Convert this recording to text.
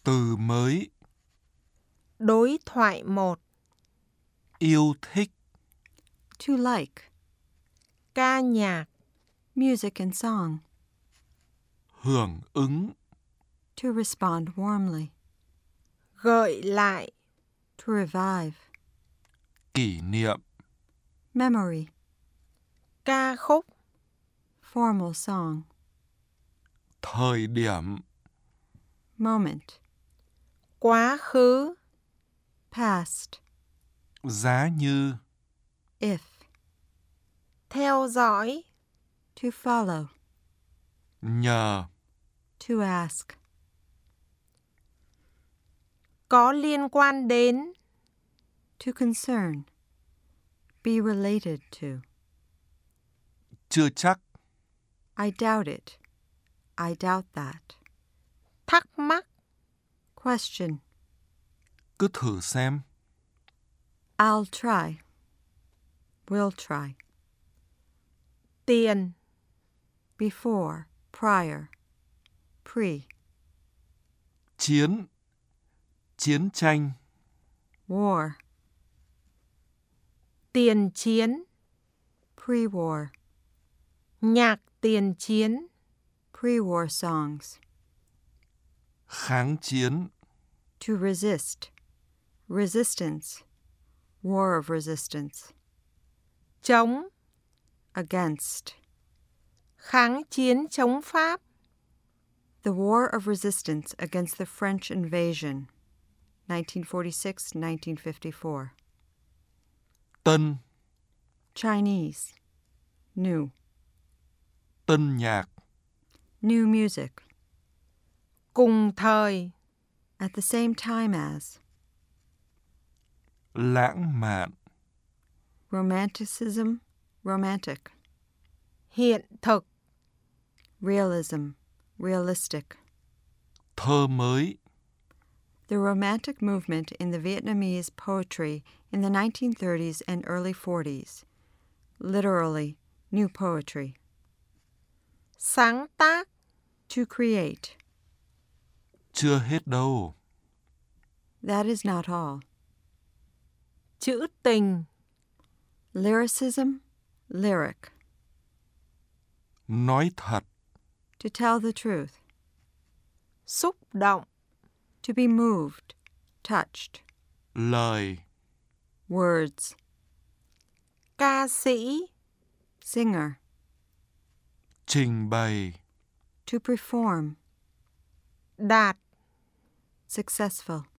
Từ mới. Đối thoại 1. Yêu thích. To like, Ca nhạc. music and song. Hưởng ứng. To respond warmly. Gợi lại. To revive. Kỷ niệm. Memory. Ca khúc. Formal song. Thời điểm. Moment. Quá khứ. Past. Giá như. If. Theo dõi. To follow. Nhờ. To ask. Có liên quan đến. To concern. Be related to. Chưa chắc. I doubt it. I doubt that. Thắc mắc. Question. Cứ thử xem. I'll try. Will try. Tiền. Before. Prior. Pre. Chiến. Chiến tranh. War. Tiền chiến. Pre-war. Nhạc tiền chiến. Pre-war songs. Kháng chiến. To resist. Resistance. War of resistance. Chống. Against. Kháng chiến chống Pháp. The War of Resistance against the French invasion. 1946-1954. Tân. Chinese. New. Tân nhạc. New music. Cùng thời. At the same time as. Lãng mạn. Romanticism. Romantic. Hiện thực. Realism. Realistic. Thơ mới. The Romantic movement in the Vietnamese poetry in the 1930s and early 40s. Literally, new poetry. Sáng tác. To create. Chưa hết đâu. That is not all. Trữ tình. Lyricism. Lyric. Nói thật. To tell the truth. Xúc động. To be moved. Touched. Lời. Words. Ca sĩ. Singer. Trình bày. To perform. Đạt. Successful.